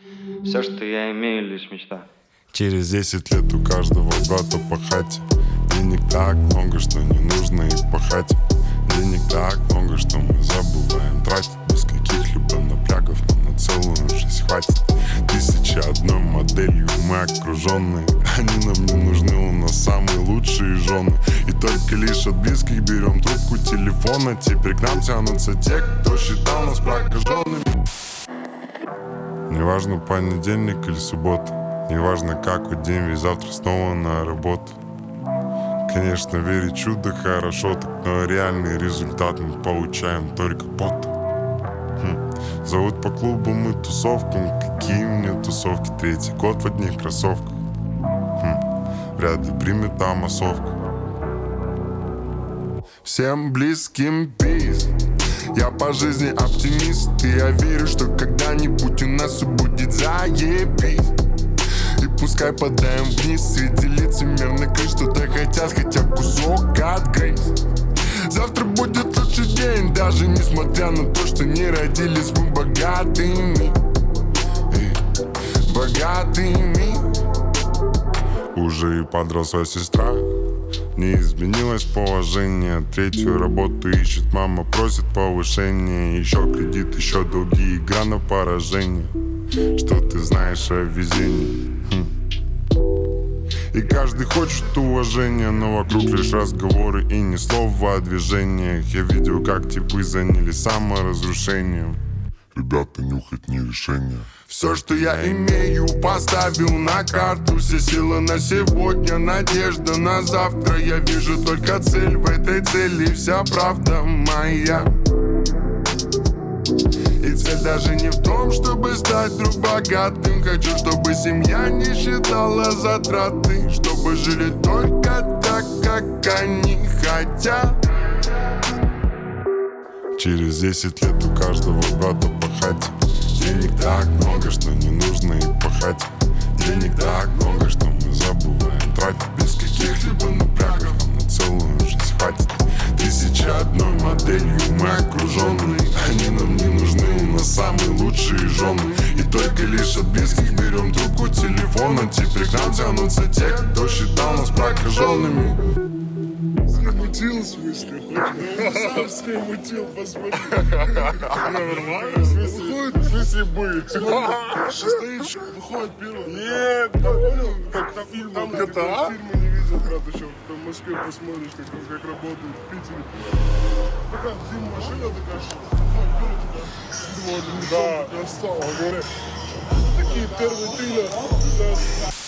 Все, что я имею, лишь мечта. Через 10 лет у каждого брата по хате. Денег так много, что не нужно их пахать. Денег так много, что мы забываем тратить. Без каких-либо напрягов нам на целую жизнь хватит. 1001 моделью мы окруженные. Они нам не нужны, у нас самые лучшие жены. И только лишь от близких берем трубку телефона. Теперь к нам тянутся те, кто считал нас прокаженными. Неважно, понедельник или суббота, неважно, какой день, ведь завтра снова на работу. Конечно, верить в чудо хорошо, так, но реальный результат мы получаем только потом. Зовут по клубам и тусовкам. Какие мне тусовки? 3-й год в одних кроссовках. Вряд ли примет там массовку. Всем близким пиз. Я по жизни оптимист, и я верю, что когда-нибудь у нас все будет заебись. И пускай подаем вниз среди лицемерных, и что-то хотят, хотя кусок отгрыз. Завтра будет лучший день, даже несмотря на то, что не родились мы богатыми. Богатыми. Уже и подросла сестра, не изменилось положение. 3-ю работу ищет, мама просит повышения. Еще кредит, еще долги, игра на поражение. Что ты знаешь о везении? И каждый хочет уважения, но вокруг лишь разговоры и ни слова о движениях. Я видел, как типы занялись саморазрушением. Ребята, нюхать не решение. Все, что я имею, поставил на карту. Все силы на сегодня, надежда на завтра. Я вижу только цель, в этой цели вся правда моя. И цель даже не в том, чтобы стать вдруг богатым. Хочу, чтобы семья не считала затраты, чтобы жили только так, как они хотят. Через 10 лет у каждого брата по хате. Денег так много, что не нужно их пахать. Денег так много, что мы забываем тратить. Без каких-либо напрягов нам на целую жизнь хватит. 1001 моделью мы окруженные. Они нам не нужны, у нас самые лучшие жены. И только лишь от близких берем трубку телефона. Теперь к нам тянутся те, кто считал нас прокаженными. Мутил, в смысле, хочешь? Сам мутил, посмотри. Нормально? В смысле быть? Сейчас стоит, выходит первый. Нет, я понял, как на фильме. Там GTA? Фильмы не видел, брат, еще в Москве посмотришь, как работают в Питере. Такая дым машина, такая, выходит первый, такая, с два лицом, такая стала. Такие первые триллеры.